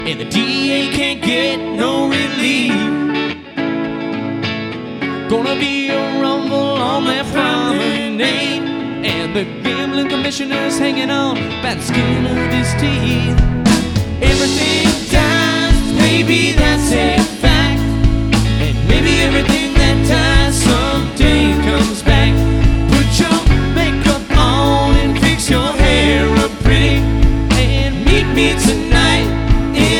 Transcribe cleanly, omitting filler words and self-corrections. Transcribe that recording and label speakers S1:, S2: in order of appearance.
S1: and the DA can't get no relief. Gonna be a rumble on that promenade, and the gambling commissioner's hanging on by the skin of his teeth. Everything